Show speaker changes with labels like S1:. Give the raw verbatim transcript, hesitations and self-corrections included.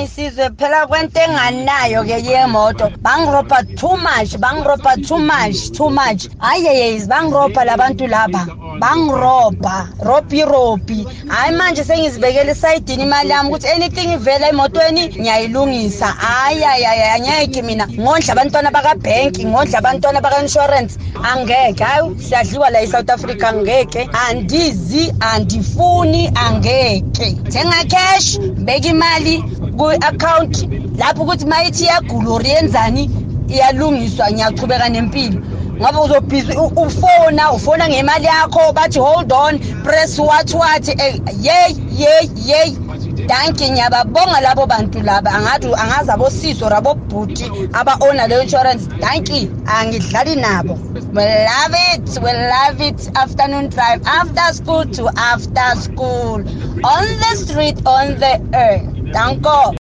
S1: isizwe phela kwento enganayo ke yemoto bangiropa too much bangiropa too much too much ayeyezi bangiropa labantu laba bangiropa ropi ropi hayi manje sengizibekela esayidini imali yami ukuthi anything ivela emotweni ngiyayilungisa ayayaya angeke mina ngondla abantwana baka bank ngondla abantwana baka insurance angeke hayi siyadliwa la eSouth Africa angeke andizi andifuni angeke thenga cash beka imali ku account lapho ukuthi mayithi yagulori yenzani iyalungiswa ngiyachubeka nempilo ngoba uzobhizi ufona ufona ngemali yakho bathi hold on press what what yey yey yey danke ngiyababonga labo bantu laba angathi angazi abosiso rabo bhuti aba owner le insurance danke angidlali nabo we love it we love it afternoon drive after school to after school on the street on the earth danko.